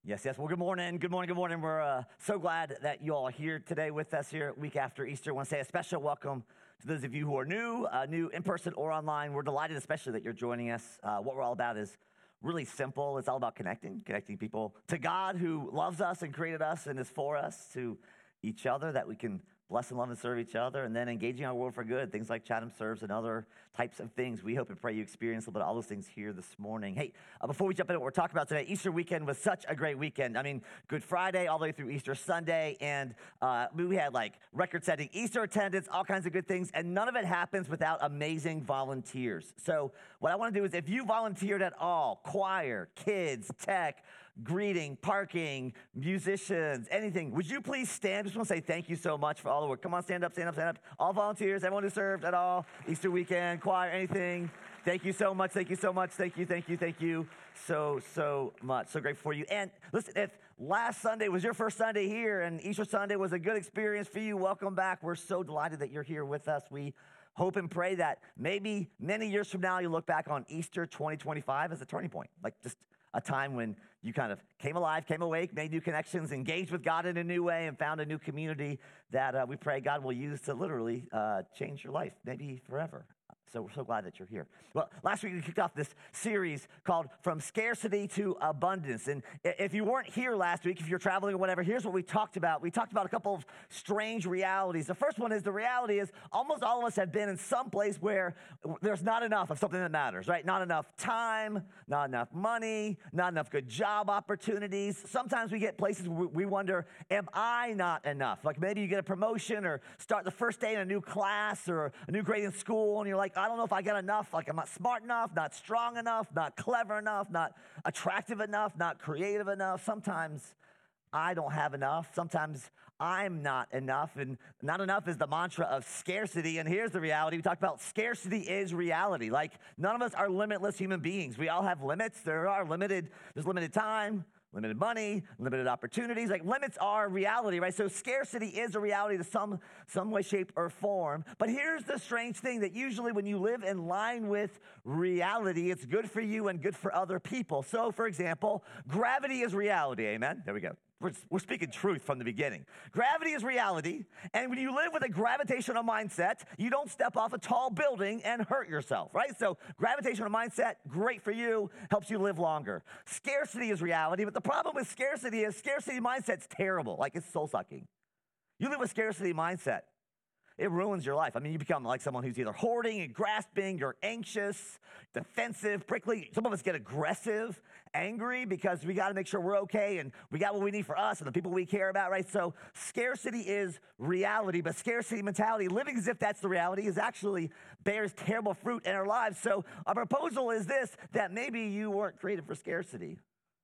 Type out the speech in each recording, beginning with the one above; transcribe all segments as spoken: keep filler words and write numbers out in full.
Yes, yes. Well, good morning. Good morning. Good morning. We're uh, so glad that you all are here today with us here, week after Easter. I want to say a special welcome to those of you who are new, uh, new in person or online. We're delighted, especially that you're joining us. Uh, what we're all about is really simple. It's all about connecting, connecting people to God who loves us and created us and is for us, to each other, that we can bless and love and serve each other, and then engaging our world for good, things like Chatham Serves and other types of things. We hope and pray you experience a little bit of all those things here this morning. Hey, uh, before we jump into what we're talking about today, Easter weekend was such a great weekend. I mean, Good Friday all the way through Easter Sunday, and uh, we had like record-setting Easter attendance, all kinds of good things, and none of it happens without amazing volunteers. So what I want to do is, if you volunteered at all, choir, kids, tech, greeting, parking, musicians, anything, would you please stand? Just want to say thank you so much for all the work. Come on, stand up, stand up, stand up. All volunteers, everyone who served at all, Easter weekend, choir, anything. Thank you so much, thank you so much, thank you, thank you, thank you so, so much. So grateful for you. And listen, if last Sunday was your first Sunday here and Easter Sunday was a good experience for you, welcome back. We're so delighted that you're here with us. We hope and pray that maybe many years from now, you look back on Easter twenty twenty-five as a turning point, like just a time when you kind of came alive, came awake, made new connections, engaged with God in a new way, and found a new community that uh, we pray God will use to literally uh, change your life, maybe forever. So we're so glad that you're here. Well, last week we kicked off this series called From Scarcity to Abundance. And if you weren't here last week, if you're traveling or whatever, here's what we talked about. We talked about a couple of strange realities. The first one is the reality is almost all of us have been in some place where there's not enough of something that matters, right? Not enough time, not enough money, not enough good job opportunities. Sometimes we get places where we wonder, am I not enough? Like maybe you get a promotion or start the first day in a new class or a new grade in school, and you're like, I don't know if I got enough. Like, I'm not smart enough, not strong enough, not clever enough, not attractive enough, not creative enough. Sometimes I don't have enough. Sometimes I'm not enough. And not enough is the mantra of scarcity. And here's the reality. We talked about scarcity is reality. Like, none of us are limitless human beings. We all have limits. There are limited, there's limited time, limited money, limited opportunities. Like, limits are reality, right? So scarcity is a reality to some, some way, shape, or form. But here's the strange thing, that usually when you live in line with reality, it's good for you and good for other people. So, for example, gravity is reality. Amen? There we go. We're, we're speaking truth from the beginning. Gravity is reality, and when you live with a gravitational mindset, you don't step off a tall building and hurt yourself, right? So gravitational mindset, great for you, helps you live longer. Scarcity is reality, but the problem with scarcity is scarcity mindset's terrible. Like, it's soul-sucking. You live with scarcity mindset, it ruins your life. I mean, you become like someone who's either hoarding and grasping, you're anxious, defensive, prickly. Some of us get aggressive, angry, because we got to make sure we're okay and we got what we need for us and the people we care about, right? So scarcity is reality, but scarcity mentality, living as if that's the reality, is actually bears terrible fruit in our lives. So our proposal is this, that maybe you weren't created for scarcity.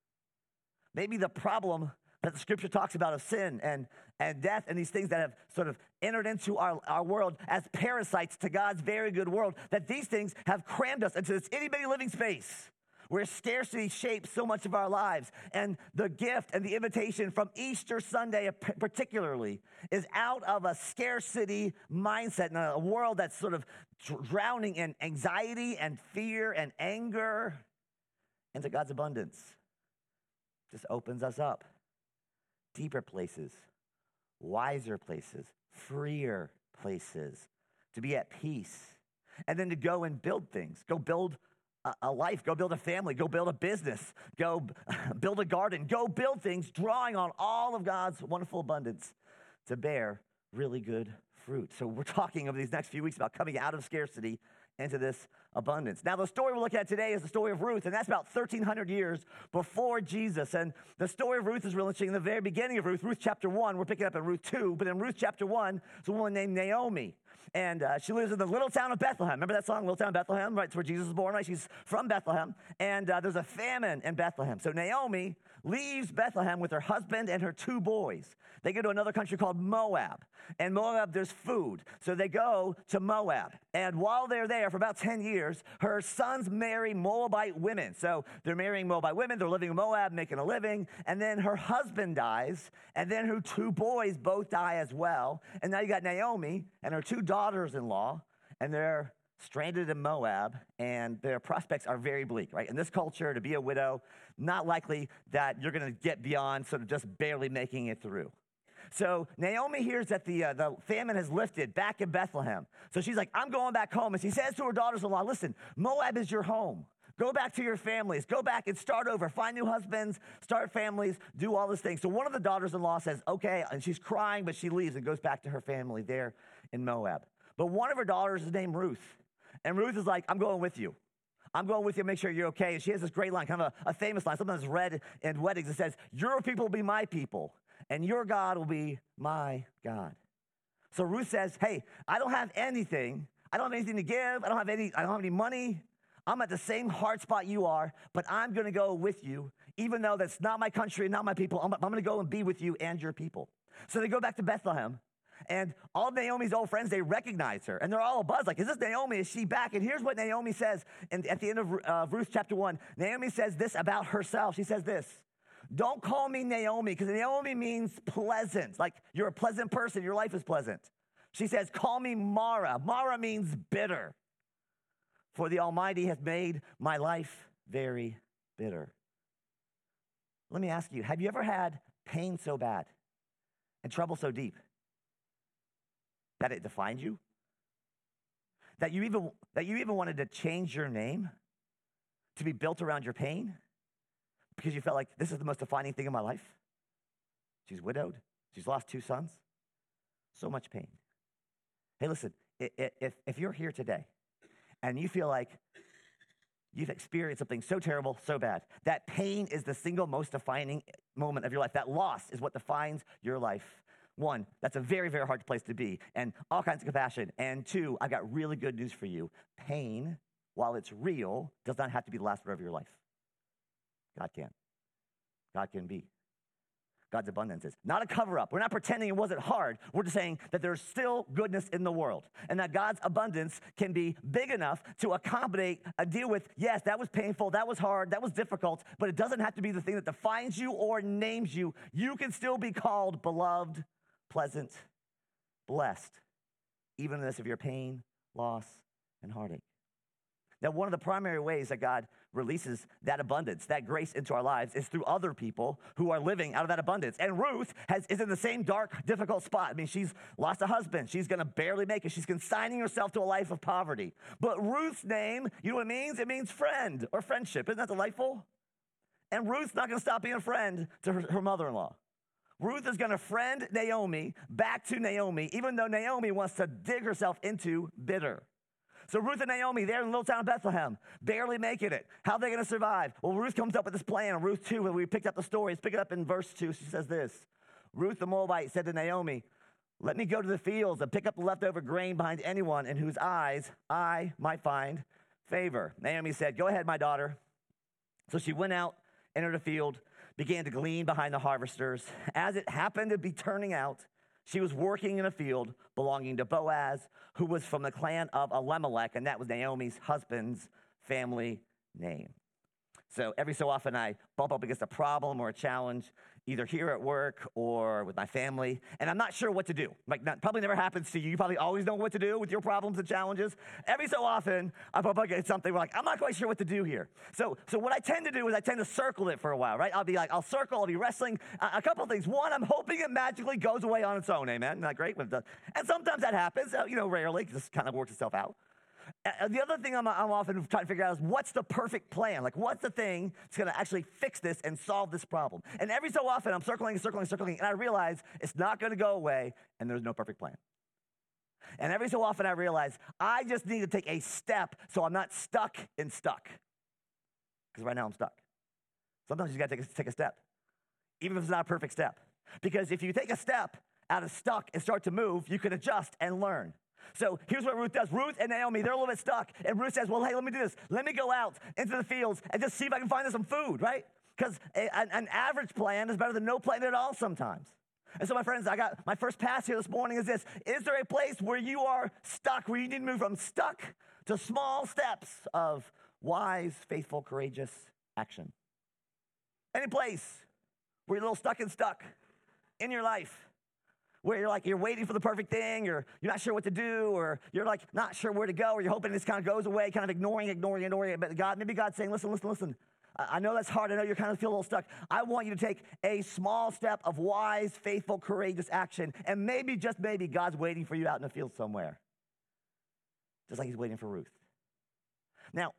Maybe the problem that the scripture talks about of sin and, and death and these things that have sort of entered into our, our world as parasites to God's very good world, that these things have crammed us into this itty-bitty living space where scarcity shapes so much of our lives. And the gift and the invitation from Easter Sunday particularly is out of a scarcity mindset in a world that's sort of drowning in anxiety and fear and anger, into God's abundance. Just opens us up. Deeper places, wiser places, freer places, to be at peace, and then to go and build things. Go build a, a life, go build a family, go build a business, go b- build a garden, go build things, drawing on all of God's wonderful abundance to bear really good fruit. So we're talking over these next few weeks about coming out of scarcity into this abundance. Now, the story we're looking at today is the story of Ruth, and that's about thirteen hundred years before Jesus. And the story of Ruth is really interesting. In the very beginning of Ruth, Ruth chapter one, we're picking up in Ruth two, but in Ruth chapter one, there's a woman named Naomi, and uh, she lives in the little town of Bethlehem. Remember that song, Little Town of Bethlehem? Right, it's where Jesus was born, right? She's from Bethlehem, and uh, there's a famine in Bethlehem. So Naomi leaves Bethlehem with her husband and her two boys. They go to another country called Moab. And Moab, there's food. So they go to Moab. And while they're there for about ten years, her sons marry Moabite women. So they're marrying Moabite women. They're living in Moab, making a living. And then her husband dies. And then her two boys both die as well. And now you got Naomi and her two daughters-in-law. And they're stranded in Moab, and their prospects are very bleak, right? In this culture, to be a widow, not likely that you're going to get beyond sort of just barely making it through. So Naomi hears that the, uh, the famine has lifted back in Bethlehem. So she's like, I'm going back home. And she says to her daughters-in-law, listen, Moab is your home. Go back to your families. Go back and start over. Find new husbands, start families, do all these things. So one of the daughters-in-law says, okay, and she's crying, but she leaves and goes back to her family there in Moab. But one of her daughters is named Ruth. And Ruth is like, I'm going with you. I'm going with you to make sure you're okay. And she has this great line, kind of a, a famous line, sometimes read in weddings. It says, your people will be my people, and your God will be my God. So Ruth says, hey, I don't have anything. I don't have anything to give. I don't have any, I don't have any money. I'm at the same hard spot you are, but I'm going to go with you, even though that's not my country and not my people. I'm, I'm going to go and be with you and your people. So they go back to Bethlehem. And all of Naomi's old friends, they recognize her. And they're all abuzz, like, is this Naomi? Is she back? And here's what Naomi says in, at the end of uh, Ruth chapter one. Naomi says this about herself. She says this, don't call me Naomi, because Naomi means pleasant. Like, you're a pleasant person. Your life is pleasant. She says, call me Mara. Mara means bitter. For the Almighty has made my life very bitter. Let me ask you, have you ever had pain so bad and trouble so deep that it defined you? That you even that you even wanted to change your name to be built around your pain because you felt like this is the most defining thing in my life? She's widowed. She's lost two sons. So much pain. Hey, listen, if, if you're here today and you feel like you've experienced something so terrible, so bad, that pain is the single most defining moment of your life. That loss is what defines your life. One, that's a very, very hard place to be, and all kinds of compassion. And two, I got really good news for you. Pain, while it's real, does not have to be the last word of your life. God can. God can be. God's abundance is not a cover-up. We're not pretending it wasn't hard. We're just saying that there's still goodness in the world, and that God's abundance can be big enough to accommodate a deal with, yes, that was painful, that was hard, that was difficult, but it doesn't have to be the thing that defines you or names you. You can still be called beloved, pleasant, blessed, even in the midst of your pain, loss, and heartache. Now, one of the primary ways that God releases that abundance, that grace into our lives, is through other people who are living out of that abundance. And Ruth has, is in the same dark, difficult spot. I mean, she's lost a husband. She's going to barely make it. She's consigning herself to a life of poverty. But Ruth's name, you know what it means? It means friend or friendship. Isn't that delightful? And Ruth's not going to stop being a friend to her, her mother-in-law. Ruth is going to friend Naomi back to Naomi, even though Naomi wants to dig herself into bitter. So Ruth and Naomi, they're in the little town of Bethlehem, barely making it. How are they going to survive? Well, Ruth comes up with this plan. Ruth two, when we picked up the story, let's pick it up in verse two. She says this, Ruth the Moabite said to Naomi, let me go to the fields and pick up the leftover grain behind anyone in whose eyes I might find favor. Naomi said, go ahead, my daughter. So she went out, entered a field, began to glean behind the harvesters. As it happened to be turning out, she was working in a field belonging to Boaz, who was from the clan of Elimelech, and that was Naomi's husband's family name. So every so often I bump up against a problem or a challenge, either here at work or with my family, and I'm not sure what to do. Like, that probably never happens to you. You probably always know what to do with your problems and challenges. Every so often I bump up against something where, like, I'm not quite sure what to do here. So, so what I tend to do is I tend to circle it for a while, right? I'll be like, I'll circle, I'll be wrestling. A, a couple of things. One, I'm hoping it magically goes away on its own, amen? Isn't that great? And sometimes that happens, you know, rarely, because it kind of works itself out. Uh, the other thing I'm, I'm often trying to figure out is what's the perfect plan? Like, what's the thing that's going to actually fix this and solve this problem? And every so often, I'm circling, circling, circling, and I realize it's not going to go away, and there's no perfect plan. And every so often, I realize I just need to take a step so I'm not stuck in stuck. Because right now, I'm stuck. Sometimes you got to take a, take a step, even if it's not a perfect step. Because if you take a step out of stuck and start to move, you can adjust and learn. So here's what Ruth does. Ruth and Naomi, they're a little bit stuck. And Ruth says, well, hey, let me do this. Let me go out into the fields and just see if I can find some food, right? Because an, an average plan is better than no plan at all sometimes. And so, my friends, I got my first pass here this morning is this. Is there a place where you are stuck, where you need to move from stuck to small steps of wise, faithful, courageous action? Any place where you're a little stuck and stuck in your life, where you're like, you're waiting for the perfect thing, or you're not sure what to do, or you're like not sure where to go, or you're hoping this kind of goes away, kind of ignoring, ignoring, ignoring it. But God, maybe God's saying, listen, listen, listen. I know that's hard. I know you're kind of feel a little stuck. I want you to take a small step of wise, faithful, courageous action. And maybe, just maybe, God's waiting for you out in the field somewhere. Just like he's waiting for Ruth. Now,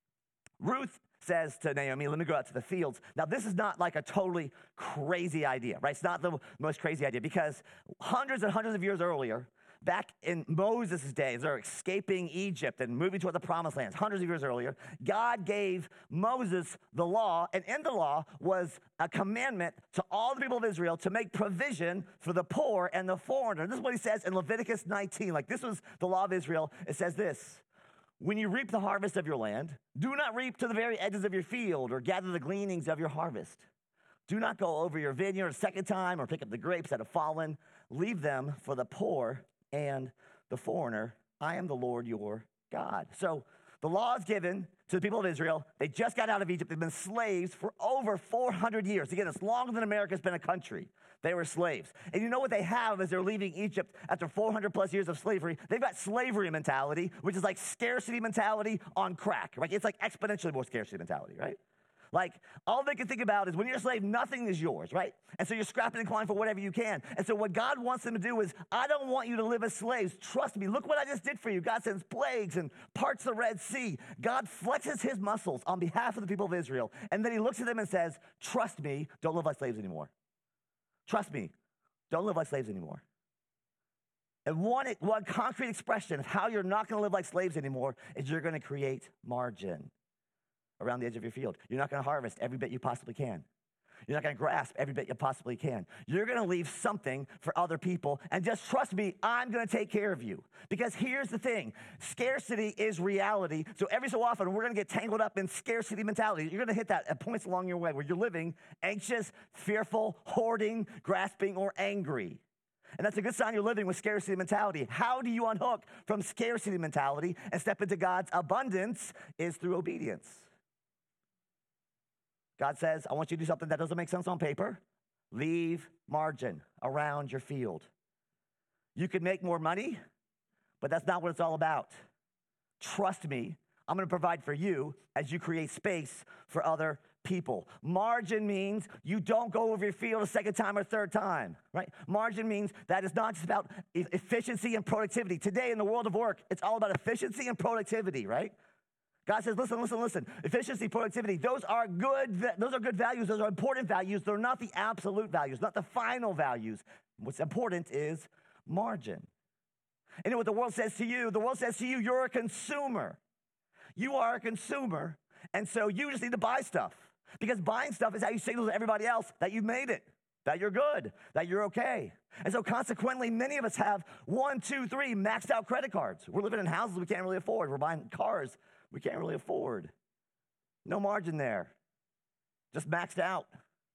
Ruth says to Naomi, let me go out to the fields. Now, this is not like a totally crazy idea, right? It's not the most crazy idea because hundreds and hundreds of years earlier, back in Moses' days, they're escaping Egypt and moving toward the promised land. Hundreds of years earlier, God gave Moses the law, and in the law was a commandment to all the people of Israel to make provision for the poor and the foreigner. This is what he says in Leviticus nineteen. Like, this was the law of Israel. It says this: when you reap the harvest of your land, do not reap to the very edges of your field or gather the gleanings of your harvest. Do not go over your vineyard a second time or pick up the grapes that have fallen. Leave them for the poor and the foreigner. I am the Lord your God. So the law is given to the people of Israel. They just got out of Egypt. They've been slaves for over four hundred years. Again, it's longer than America's been a country. They were slaves. And you know what they have as they're leaving Egypt after four hundred plus years of slavery? They've got slavery mentality, which is like scarcity mentality on crack. Right? It's like exponentially more scarcity mentality, right? Like, all they can think about is when you're a slave, nothing is yours, right? And so you're scrapping and clawing for whatever you can. And so what God wants them to do is, I don't want you to live as slaves. Trust me. Look what I just did for you. God sends plagues and parts the Red Sea. God flexes his muscles on behalf of the people of Israel. And then he looks at them and says, trust me, don't live like slaves anymore. Trust me, don't live like slaves anymore. And one, one concrete expression of how you're not going to live like slaves anymore is you're going to create margin around the edge of your field. You're not going to harvest every bit you possibly can. You're not going to grasp every bit you possibly can. You're going to leave something for other people, and just trust me, I'm going to take care of you. Because here's the thing, scarcity is reality, so every so often we're going to get tangled up in scarcity mentality. You're going to hit that at points along your way where you're living anxious, fearful, hoarding, grasping, or angry. And that's a good sign you're living with scarcity mentality. How do you unhook from scarcity mentality and step into God's abundance? Is through obedience. God says, I want you to do something that doesn't make sense on paper. Leave margin around your field. You could make more money, but that's not what it's all about. Trust me, I'm going to provide for you as you create space for other people. Margin means you don't go over your field a second time or third time, right? Margin means that it's not just about e- efficiency and productivity. Today in the world of work, it's all about efficiency and productivity, right? God says, listen, listen, listen. Efficiency, productivity, those are good, those are good values. Those are important values. They're not the absolute values, not the final values. What's important is margin. And you know what the world says to you? The world says to you, you're a consumer. You are a consumer, and so you just need to buy stuff. Because buying stuff is how you signal to everybody else that you've made it, that you're good, that you're okay. And so consequently, many of us have one, two, three maxed out credit cards. We're living in houses we can't really afford. We're buying cars we can't really afford. No margin there. Just maxed out.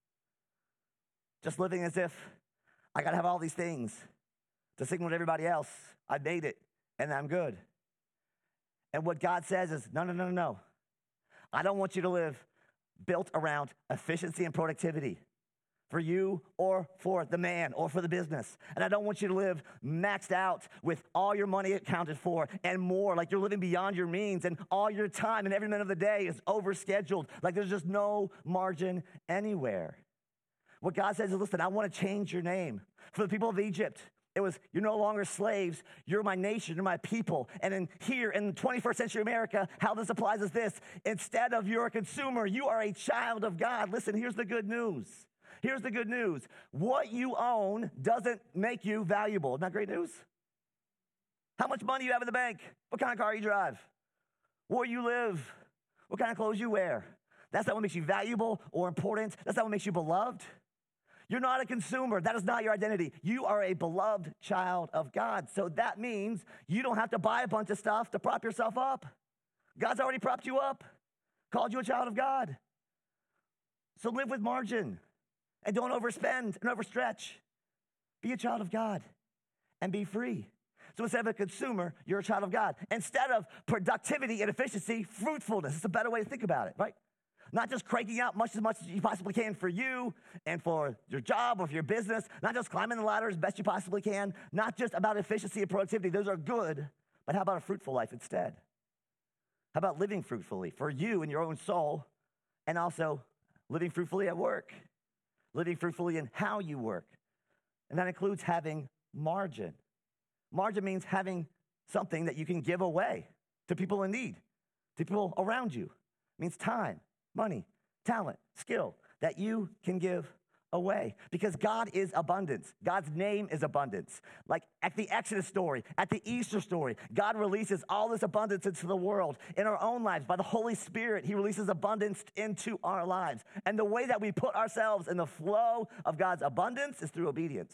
Just living as if I got to have all these things to signal to everybody else I made it and I'm good. And what God says is, no, no, no, no, no. I don't want you to live built around efficiency and productivity for you or for the man or for the business. And I don't want you to live maxed out with all your money accounted for and more, like you're living beyond your means and all your time and every minute of the day is overscheduled, like there's just no margin anywhere. What God says is, listen, I want to change your name. For the people of Egypt, it was, you're no longer slaves, you're my nation, you're my people. And in here in twenty-first century America, how this applies is this: instead of you're a consumer, you are a child of God. Listen, here's the good news. Here's the good news. What you own doesn't make you valuable. Isn't that great news? How much money you have in the bank? What kind of car you drive? Where you live? What kind of clothes you wear? That's not what makes you valuable or important. That's not what makes you beloved. You're not a consumer. That is not your identity. You are a beloved child of God. So that means you don't have to buy a bunch of stuff to prop yourself up. God's already propped you up, called you a child of God. So live with margin and don't overspend and overstretch. Be a child of God and be free. So instead of a consumer, you're a child of God. Instead of productivity and efficiency, fruitfulness. It's a better way to think about it, right? not just cranking out much as much as you possibly can for you and for your job or for your business, not just climbing the ladder as best you possibly can, not just about efficiency and productivity. Those are good, but how about a fruitful life instead? How about living fruitfully for you and your own soul, and also living fruitfully at work, living fruitfully in how you work? And that includes having margin. Margin means having something that you can give away to people in need, to people around you. It means time, money, talent, skill that you can give away, because God is abundance. God's name is abundance. Like at the Exodus story, at the Easter story, God releases all this abundance into the world. In our own lives, by the Holy Spirit, he releases abundance into our lives. And the way that we put ourselves in the flow of God's abundance is through obedience.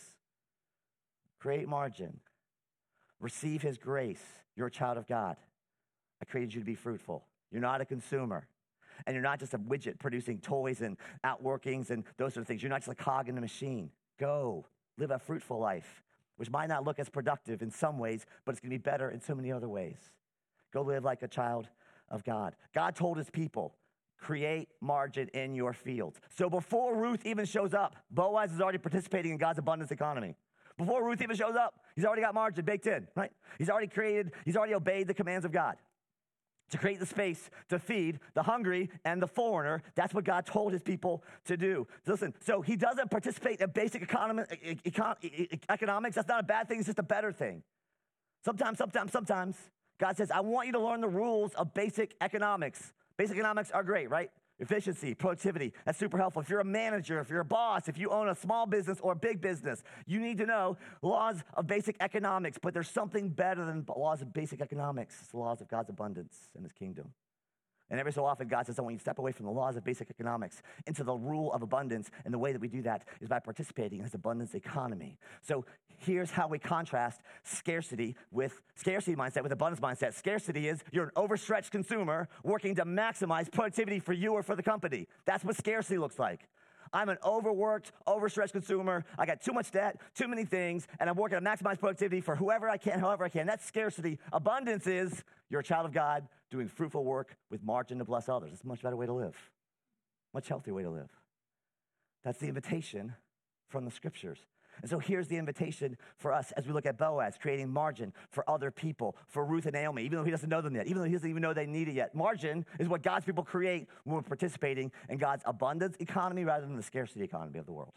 Create margin. Receive his grace. You're a child of God. I created you to be fruitful. You're not a consumer. And you're not just a widget producing toys and outworkings and those sort of things. You're not just a cog in the machine. Go live a fruitful life, which might not look as productive in some ways, but it's going to be better in so many other ways. Go live like a child of God. God told his people, create margin in your fields. So before Ruth even shows up, Boaz is already participating in God's abundance economy. Before Ruth even shows up, he's already got margin baked in, right? He's already created, he's already obeyed the commands of God to create the space to feed the hungry and the foreigner. That's what God told his people to do. Listen, so he doesn't participate in basic economy, econ, economics. That's not a bad thing. It's just a better thing. Sometimes, sometimes, sometimes, God says, I want you to learn the rules of basic economics. Basic economics are great, right? Efficiency, productivity, that's super helpful. If you're a manager, if you're a boss, if you own a small business or a big business, you need to know laws of basic economics, but there's something better than laws of basic economics. It's the laws of God's abundance and his kingdom. And every so often, God says, I want you to step away from the laws of basic economics into the rule of abundance. And the way that we do that is by participating in his abundance economy. So here's how we contrast scarcity with scarcity mindset with abundance mindset. Scarcity is you're an overstretched consumer working to maximize productivity for you or for the company. That's what scarcity looks like. I'm an overworked, overstretched consumer. I got too much debt, too many things, and I'm working to maximize productivity for whoever I can, however I can. That's scarcity. Abundance is you're a child of God doing fruitful work with margin to bless others. It's a much better way to live, much healthier way to live. That's the invitation from the scriptures. And so here's the invitation for us as we look at Boaz, creating margin for other people, for Ruth and Naomi, even though he doesn't know them yet, even though he doesn't even know they need it yet. Margin is what God's people create when we're participating in God's abundance economy rather than the scarcity economy of the world.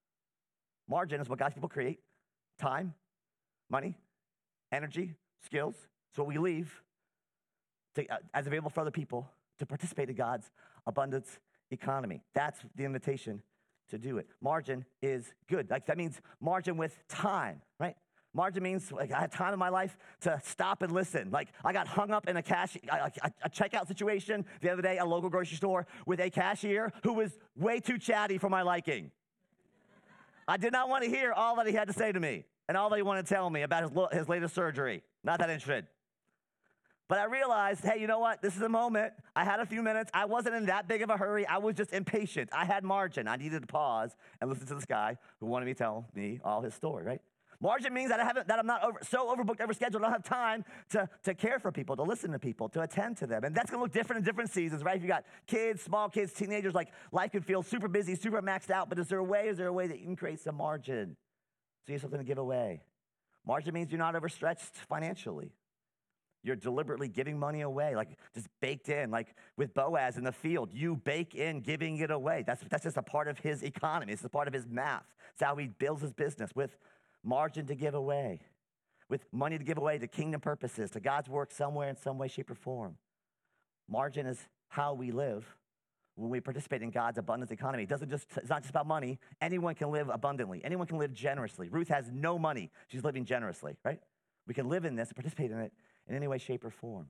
Margin is what God's people create. Time, money, energy, skills. It's what we leave to, uh, as available for other people to participate in God's abundance economy. That's the invitation to do it. Margin is good. Like that means margin with time, right? Margin means like I had time in my life to stop and listen. Like I got hung up in a cash, a, a checkout situation the other day at a local grocery store with a cashier who was way too chatty for my liking. I did not want to hear all that he had to say to me and all that he wanted to tell me about his, his latest surgery. Not that interested. But I realized, hey, you know what? This is a moment. I had a few minutes. I wasn't in that big of a hurry. I was just impatient. I had margin. I needed to pause and listen to this guy who wanted me to tell me all his story, right? Margin means that I haven't, that I'm not over, so overbooked, overscheduled. I don't have time to, to care for people, to listen to people, to attend to them. And that's going to look different in different seasons, right? If you got kids, small kids, teenagers, like life can feel super busy, super maxed out. But is there a way? Is there a way that you can create some margin so you have something to give away? Margin means you're not overstretched financially. You're deliberately giving money away, like just baked in, like with Boaz in the field. You bake in giving it away. That's, that's just a part of his economy. It's a part of his math. It's how he builds his business, with margin to give away, with money to give away to kingdom purposes, to God's work somewhere in some way, shape, or form. Margin is how we live when we participate in God's abundance economy. It doesn't just, it's not just about money. Anyone can live abundantly. Anyone can live generously. Ruth has no money. She's living generously, right? We can live in this and participate in it in any way, shape, or form.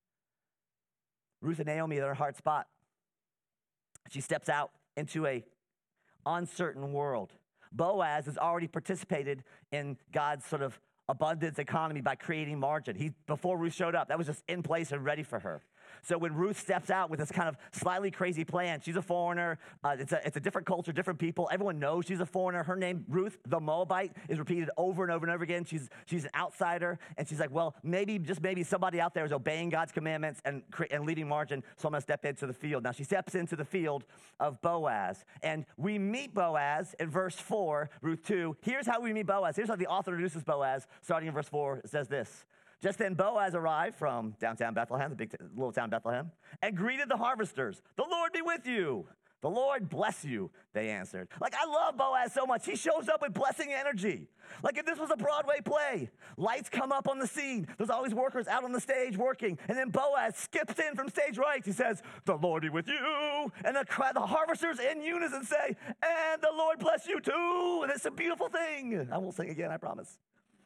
Ruth and Naomi are in a hard spot. She steps out into a uncertain world. Boaz has already participated in God's sort of abundance economy by creating margin. He, before Ruth showed up, that was just in place and ready for her. So when Ruth steps out with this kind of slightly crazy plan, she's a foreigner. Uh, it's, a, it's a different culture, different people. Everyone knows she's a foreigner. Her name, Ruth the Moabite, is repeated over and over and over again. She's, she's an outsider. And she's like, well, maybe, just maybe somebody out there is obeying God's commandments and, and leaving margin, so I'm going to step into the field. Now, she steps into the field of Boaz. And we meet Boaz in verse four, Ruth two. Here's how we meet Boaz. Here's how the author introduces Boaz. Starting in verse four, it says this. Just then Boaz arrived from downtown Bethlehem, the big t- little town Bethlehem, and greeted the harvesters. The Lord be with you. The Lord bless you, they answered. Like, I love Boaz so much. He shows up with blessing energy. Like if this was a Broadway play, lights come up on the scene. There's always workers out on the stage working. And then Boaz skips in from stage right. He says, the Lord be with you. And the, crowd, the harvesters in unison say, and the Lord bless you too. And it's a beautiful thing. I won't sing again, I promise.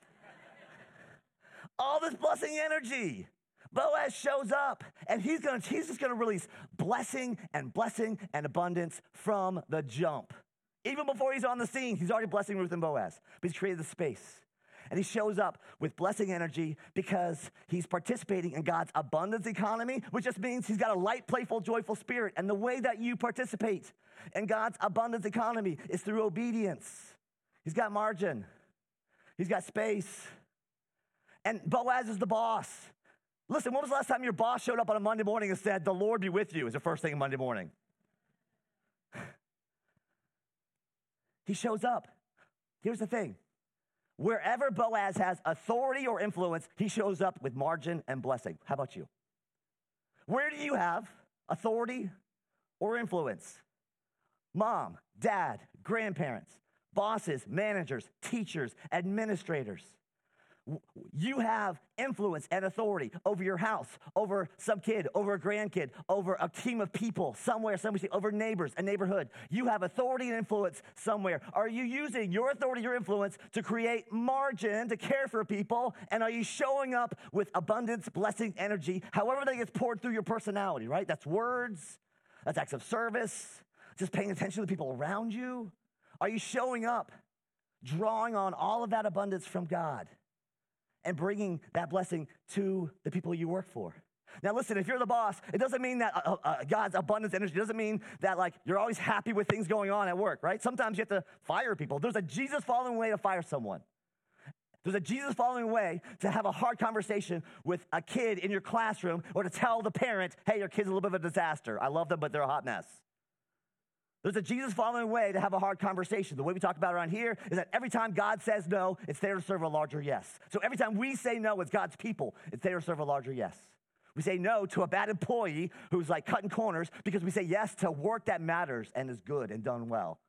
All this blessing energy. Boaz shows up, and he's gonna, he's just gonna release blessing and blessing and abundance from the jump. Even before he's on the scene, he's already blessing Ruth and Boaz. But he's created the space. And he shows up with blessing energy because he's participating in God's abundance economy, which just means he's got a light, playful, joyful spirit. And the way that you participate in God's abundance economy is through obedience. He's got margin. He's got space. And Boaz is the boss. Listen, when was the last time your boss showed up on a Monday morning and said, the Lord be with you, is the first thing Monday morning? He shows up. Here's the thing. Wherever Boaz has authority or influence, he shows up with margin and blessing. How about you? Where do you have authority or influence? Mom, dad, grandparents, bosses, managers, teachers, administrators. You have influence and authority over your house, over some kid, over a grandkid, over a team of people, somewhere, somewhere, over neighbors, a neighborhood. You have authority and influence somewhere. Are you using your authority, your influence to create margin, to care for people? And are you showing up with abundance, blessing, energy, however that gets poured through your personality, right? That's words, that's acts of service, just paying attention to the people around you. Are you showing up, drawing on all of that abundance from God? And bringing that blessing to the people you work for. Now listen, if you're the boss, it doesn't mean that uh, uh, God's abundance energy, it doesn't mean that like you're always happy with things going on at work, right? Sometimes you have to fire people. There's a Jesus following way to fire someone. There's a Jesus following way to have a hard conversation with a kid in your classroom or to tell the parent, hey, your kid's a little bit of a disaster. I love them, but they're a hot mess. There's a Jesus following way to have a hard conversation. The way we talk about it around here is that every time God says no, it's there to serve a larger yes. So every time we say no as God's people, it's there to serve a larger yes. We say no to a bad employee who's like cutting corners because we say yes to work that matters and is good and done well.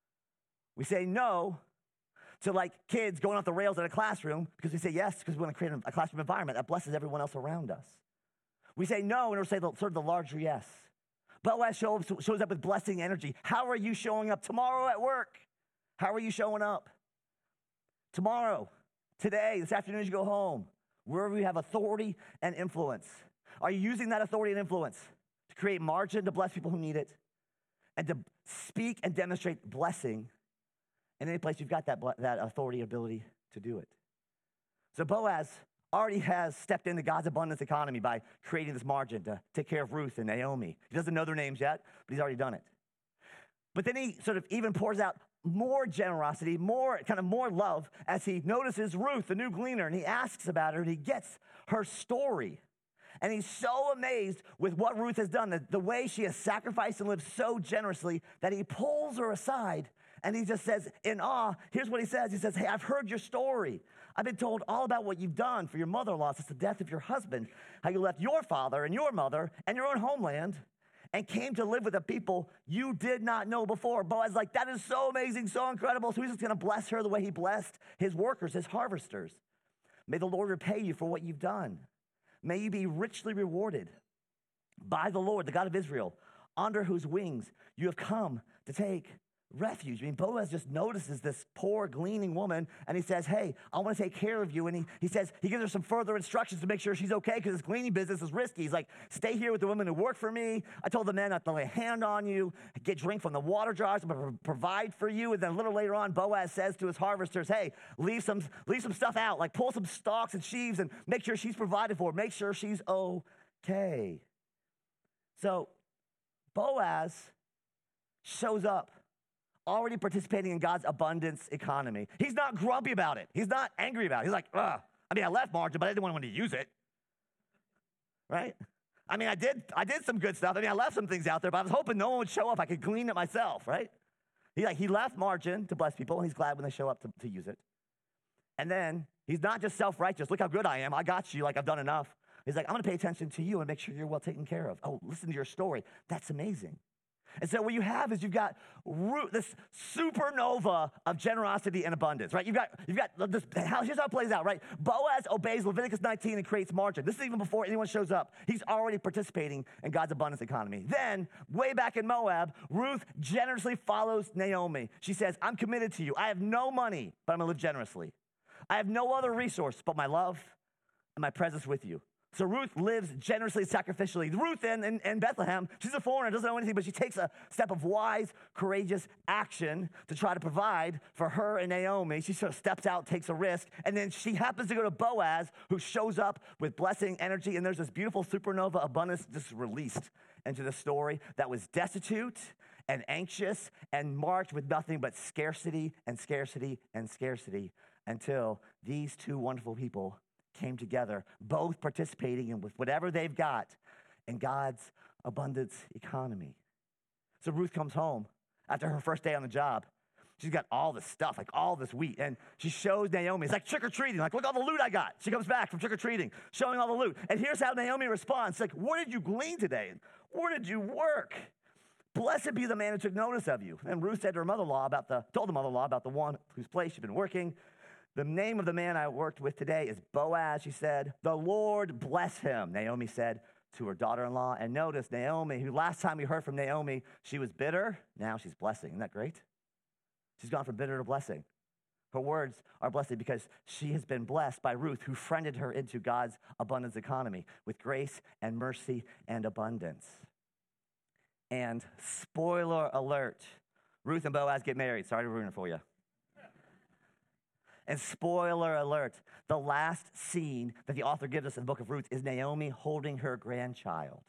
We say no to like kids going off the rails in a classroom because we say yes because we want to create a classroom environment that blesses everyone else around us. We say no in order to say the, serve the larger yes. Boaz shows, shows up with blessing energy. How are you showing up tomorrow at work? How are you showing up? Tomorrow, today, this afternoon as you go home, wherever you have authority and influence. Are you using that authority and influence to create margin to bless people who need it and to speak and demonstrate blessing in any place you've got that, that authority and ability to do it? So Boaz already has stepped into God's abundance economy by creating this margin to take care of Ruth and Naomi. He doesn't know their names yet, but he's already done it. But then he sort of even pours out more generosity, more kind of more love as he notices Ruth, the new gleaner, and he asks about her and he gets her story. And he's so amazed with what Ruth has done, the, the way she has sacrificed and lived so generously that he pulls her aside and he just says in awe, here's what he says. He says, hey, I've heard your story. I've been told all about what you've done for your mother-in-law since the death of your husband, how you left your father and your mother and your own homeland and came to live with a people you did not know before. Boaz is like, that is so amazing, so incredible. So he's just going to bless her the way he blessed his workers, his harvesters. May the Lord repay you for what you've done. May you be richly rewarded by the Lord, the God of Israel, under whose wings you have come to take refuge. I mean, Boaz just notices this poor gleaning woman and he says, hey, I want to take care of you. And he, he says, he gives her some further instructions to make sure she's okay because this gleaning business is risky. He's like, stay here with the women who work for me. I told the men not to lay a hand on you, get drink from the water jars, I'm going to provide for you. And then a little later on, Boaz says to his harvesters, hey, leave some, leave some stuff out, like pull some stalks and sheaves and make sure she's provided for, make sure she's okay. So Boaz shows up already participating in God's abundance economy. He's not grumpy about it. He's not angry about it. He's like, ugh. I mean, I left margin, but I didn't want to use it, right? I mean, I did I did some good stuff. I mean, I left some things out there, but I was hoping no one would show up. I could glean it myself, right? He, like, he left margin to bless people, and he's glad when they show up to, to use it. And then he's not just self-righteous. Look how good I am. I got you. Like, I've done enough. He's like, I'm going to pay attention to you and make sure you're well taken care of. Oh, listen to your story. That's amazing. And so what you have is you've got root, this supernova of generosity and abundance, right? You've got, you've got this, how, here's how it plays out, right? Boaz obeys Leviticus nineteen and creates margin. This is even before anyone shows up. He's already participating in God's abundance economy. Then, way back in Moab, Ruth generously follows Naomi. She says, I'm committed to you. I have no money, but I'm going to live generously. I have no other resource but my love and my presence with you. So Ruth lives generously and sacrificially. Ruth in, in, in Bethlehem, she's a foreigner, doesn't know anything, but she takes a step of wise, courageous action to try to provide for her and Naomi. She sort of steps out, takes a risk, and then she happens to go to Boaz, who shows up with blessing, energy, and there's this beautiful supernova abundance just released into the story that was destitute and anxious and marked with nothing but scarcity and scarcity and scarcity until these two wonderful people came together, both participating in with whatever they've got in God's abundance economy. So Ruth comes home after her first day on the job. She's got all this stuff, like all this wheat, and she shows Naomi. It's like trick-or-treating, like, look all the loot I got. She comes back from trick-or-treating, showing all the loot. And here's how Naomi responds. It's like, where did you glean today? Where did you work? Blessed be the man who took notice of you. And Ruth said to her mother-in-law about the, told the mother-in-law about the one whose place she'd been working. The name of the man I worked with today is Boaz, she said. The Lord bless him, Naomi said to her daughter-in-law. And notice Naomi, who last time we heard from Naomi, she was bitter. Now she's blessing. Isn't that great? She's gone from bitter to blessing. Her words are blessed because she has been blessed by Ruth, who friended her into God's abundance economy with grace and mercy and abundance. And spoiler alert, Ruth and Boaz get married. Sorry to ruin it for you. And spoiler alert, the last scene that the author gives us in the book of Ruth is Naomi holding her grandchild.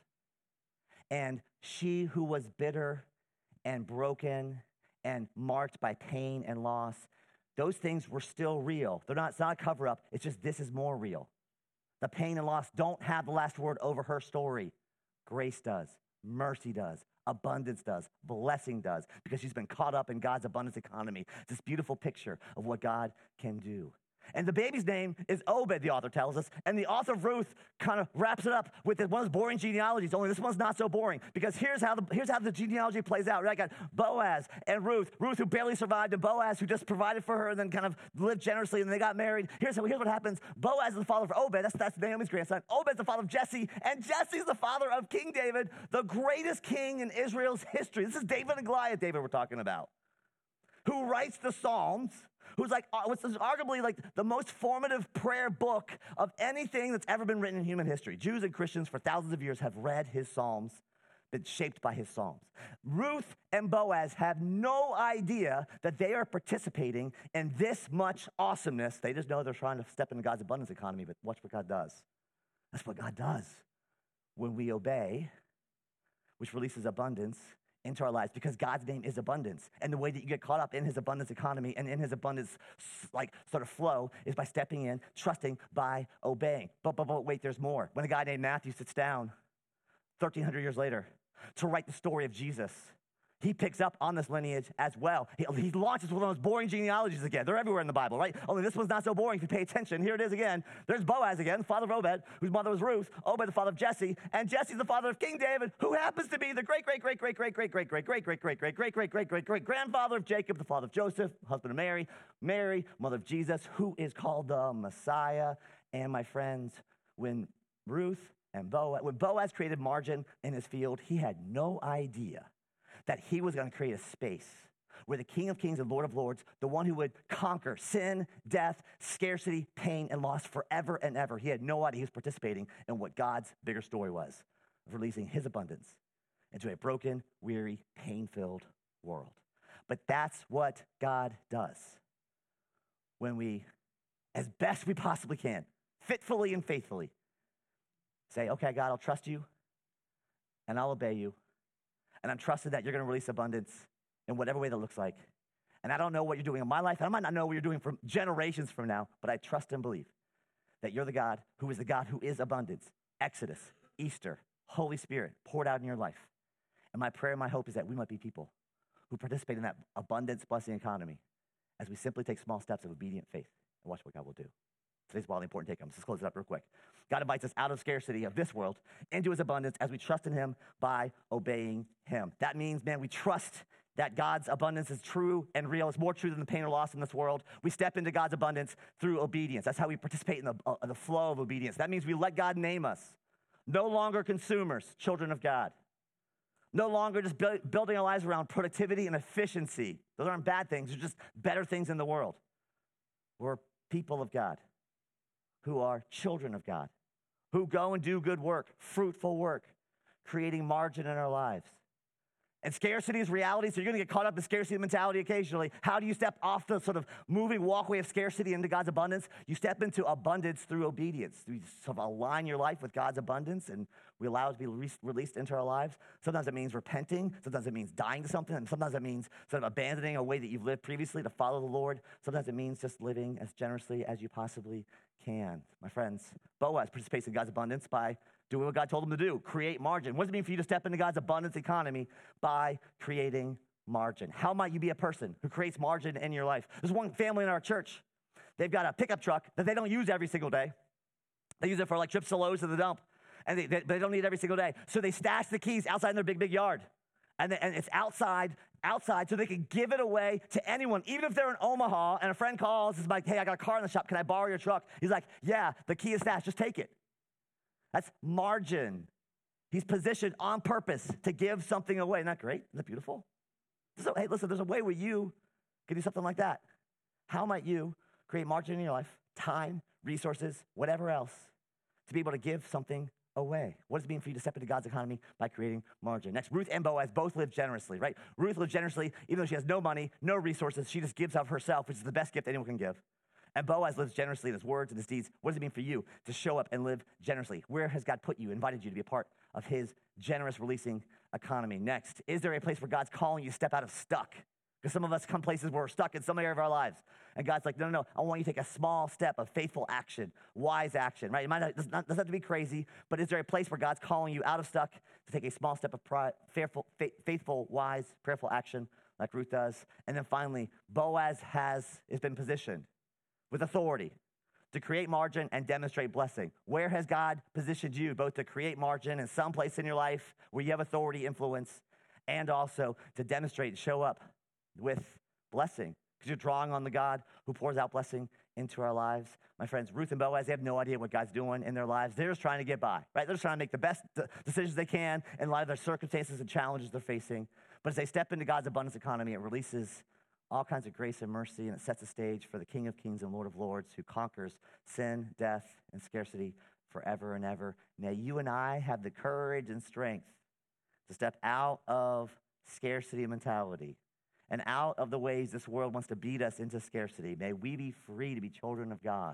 And she who was bitter and broken and marked by pain and loss, those things were still real. They're not, it's not a cover-up. It's just this is more real. The pain and loss don't have the last word over her story. Grace does. Mercy does. Abundance does. Blessing does. Because she's been caught up in God's abundance economy. It's this beautiful picture of what God can do. And the baby's name is Obed, the author tells us. And the author of Ruth kind of wraps it up with one of those boring genealogies, only this one's not so boring. Because here's how the, here's how the genealogy plays out. Right? I got Boaz and Ruth. Ruth, who barely survived, and Boaz, who just provided for her and then kind of lived generously, and they got married. Here's, how, here's what happens. Boaz is the father of Obed. That's, that's Naomi's grandson. Obed's the father of Jesse. And Jesse's the father of King David, the greatest king in Israel's history. This is David and Goliath, David we're talking about, who writes the Psalms, who's like, what's arguably like the most formative prayer book of anything that's ever been written in human history. Jews and Christians for thousands of years have read his Psalms, been shaped by his Psalms. Ruth and Boaz have no idea that they are participating in this much awesomeness. They just know they're trying to step into God's abundance economy, but watch what God does. That's what God does when we obey, which releases abundance into our lives, because God's name is abundance. And the way that you get caught up in his abundance economy and in his abundance like sort of flow is by stepping in, trusting, by obeying. But, but, but wait, there's more. When a guy named Matthew sits down thirteen hundred years later to write the story of Jesus, he picks up on this lineage as well. He, he launches one of those boring genealogies again. They're everywhere in the Bible, right? Only this one's not so boring if you pay attention. Here it is again. There's Boaz again, father of Obed, whose mother was Ruth. Obed, the father of Jesse. And Jesse's the father of King David, who happens to be the great, great, great, great, great, great, great, great, great, great, great, great, great, great, great, great, great grandfather of Jacob, the father of Joseph, husband of Mary, Mary, mother of Jesus, who is called the Messiah. And my friends, when Ruth and Boaz, when Boaz created margin in his field, he had no idea that he was going to create a space where the King of Kings and Lord of Lords, the one who would conquer sin, death, scarcity, pain, and loss forever and ever, he had no idea he was participating in what God's bigger story was, of releasing his abundance into a broken, weary, pain-filled world. But that's what God does when we, as best we possibly can, fitfully and faithfully, say, okay, God, I'll trust you, and I'll obey you. And I'm trusting that you're going to release abundance in whatever way that looks like. And I don't know what you're doing in my life. And I might not know what you're doing from generations from now, but I trust and believe that you're the God who is the God who is abundance. Exodus, Easter, Holy Spirit poured out in your life. And my prayer and my hope is that we might be people who participate in that abundance blessing economy as we simply take small steps of obedient faith and watch what God will do. Today's wildly important take-home. Let's close it up real quick. God invites us out of scarcity of this world into his abundance as we trust in him by obeying him. That means, man, we trust that God's abundance is true and real. It's more true than the pain or loss in this world. We step into God's abundance through obedience. That's how we participate in the, uh, the flow of obedience. That means we let God name us. No longer consumers, children of God. No longer just bu- building our lives around productivity and efficiency. Those aren't bad things. They're just better things in the world. We're people of God who are children of God, who go and do good work, fruitful work, creating margin in our lives. And scarcity is reality, so you're going to get caught up in scarcity mentality occasionally. How do you step off the sort of moving walkway of scarcity into God's abundance? You step into abundance through obedience. You sort of align your life with God's abundance, and we allow it to be re- released into our lives. Sometimes it means repenting. Sometimes it means dying to something. And sometimes it means sort of abandoning a way that you've lived previously to follow the Lord. Sometimes it means just living as generously as you possibly can. My friends, Boaz participates in God's abundance by doing what God told him to do, create margin. What does it mean for you to step into God's abundance economy? By creating margin. How might you be a person who creates margin in your life? There's one family in our church. They've got a pickup truck that they don't use every single day. They use it for like trips to Lowe's to the dump, and they, they, they don't need it every single day. So they stash the keys outside in their big, big yard. And, they, and it's outside, outside, so they can give it away to anyone, even if they're in Omaha and a friend calls, is like, hey, I got a car in the shop. Can I borrow your truck? He's like, yeah, the key is stashed. Just take it. That's margin. He's positioned on purpose to give something away. Isn't that great? Isn't that beautiful? So, hey, listen, there's a way where you can do something like that. How might you create margin in your life, time, resources, whatever else, to be able to give something away? What does it mean for you to step into God's economy by creating margin? Next, Ruth and Boaz both live generously, right? Ruth lives generously, even though she has no money, no resources. She just gives of herself, which is the best gift anyone can give. And Boaz lives generously in his words and his deeds. What does it mean for you to show up and live generously? Where has God put you, invited you to be a part of his generous releasing economy? Next, is there a place where God's calling you to step out of stuck? Because some of us come places where we're stuck in some area of our lives. And God's like, no, no, no, I want you to take a small step of faithful action, wise action, right? It might not, doesn't doesn't have to be crazy, but is there a place where God's calling you out of stuck to take a small step of pride, faithful, faithful, wise, prayerful action like Ruth does? And then finally, Boaz has, has been positioned with authority to create margin and demonstrate blessing. Where has God positioned you both to create margin in some place in your life where you have authority, influence, and also to demonstrate and show up with blessing? Because you're drawing on the God who pours out blessing into our lives. My friends, Ruth and Boaz, they have no idea what God's doing in their lives. They're just trying to get by, right? They're just trying to make the best decisions they can in light of their circumstances and challenges they're facing. But as they step into God's abundance economy, it releases all kinds of grace and mercy, and it sets the stage for the King of Kings and Lord of Lords who conquers sin, death, and scarcity forever and ever. May you and I have the courage and strength to step out of scarcity mentality and out of the ways this world wants to beat us into scarcity. May we be free to be children of God,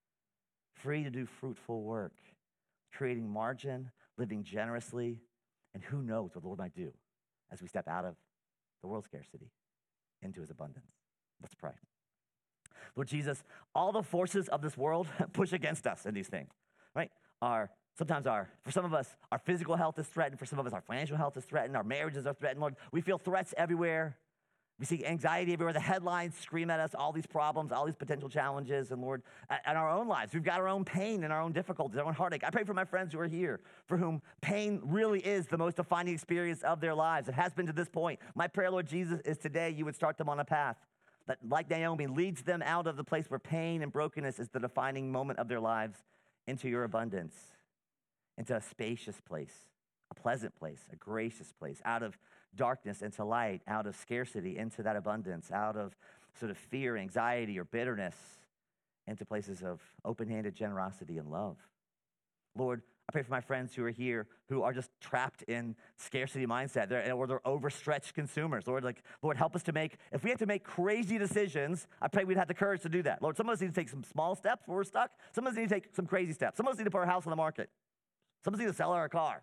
free to do fruitful work, creating margin, living generously, and who knows what the Lord might do as we step out of the world's scarcity into his abundance. Let's pray. Lord Jesus, all the forces of this world push against us in these things, right? Our, sometimes our, for some of us, our physical health is threatened. For some of us, our financial health is threatened. Our marriages are threatened. Lord, we feel threats everywhere. We see anxiety everywhere. The headlines scream at us all these problems, all these potential challenges. And Lord, in our own lives, we've got our own pain and our own difficulties, our own heartache. I pray for my friends who are here, for whom pain really is the most defining experience of their lives. It has been to this point. My prayer, Lord Jesus, is today you would start them on a path that, like Naomi, leads them out of the place where pain and brokenness is the defining moment of their lives into your abundance, into a spacious place, a pleasant place, a gracious place, out of darkness into light, out of scarcity into that abundance, out of sort of fear, anxiety, or bitterness into places of open-handed generosity and love. Lord, I pray for my friends who are here who are just trapped in scarcity mindset, they're, or they're overstretched consumers. Lord, like, Lord, help us to make, if we have to make crazy decisions, I pray we'd have the courage to do that. Lord, some of us need to take some small steps where we're stuck. Some of us need to take some crazy steps. Some of us need to put our house on the market. Some of us need to sell our car.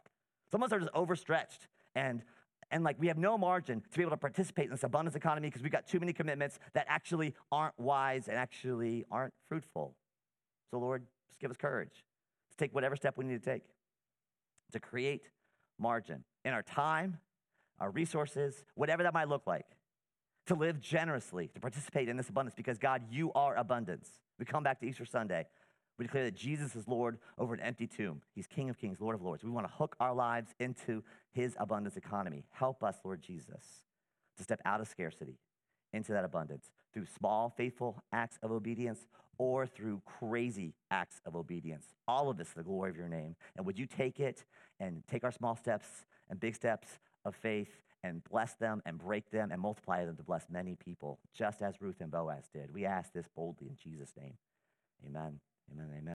Some of us are just overstretched and and like we have no margin to be able to participate in this abundance economy because we've got too many commitments that actually aren't wise and actually aren't fruitful. So Lord, just give us courage to take whatever step we need to take to create margin in our time, our resources, whatever that might look like, to live generously, to participate in this abundance because God, you are abundance. We come back to Easter Sunday. We declare that Jesus is Lord over an empty tomb. He's King of Kings, Lord of Lords. We want to hook our lives into his abundance economy. Help us, Lord Jesus, to step out of scarcity into that abundance through small, faithful acts of obedience or through crazy acts of obedience. All of this to the glory of your name. And would you take it and take our small steps and big steps of faith and bless them and break them and multiply them to bless many people, just as Ruth and Boaz did. We ask this boldly in Jesus' name. Amen. Amen. Amen.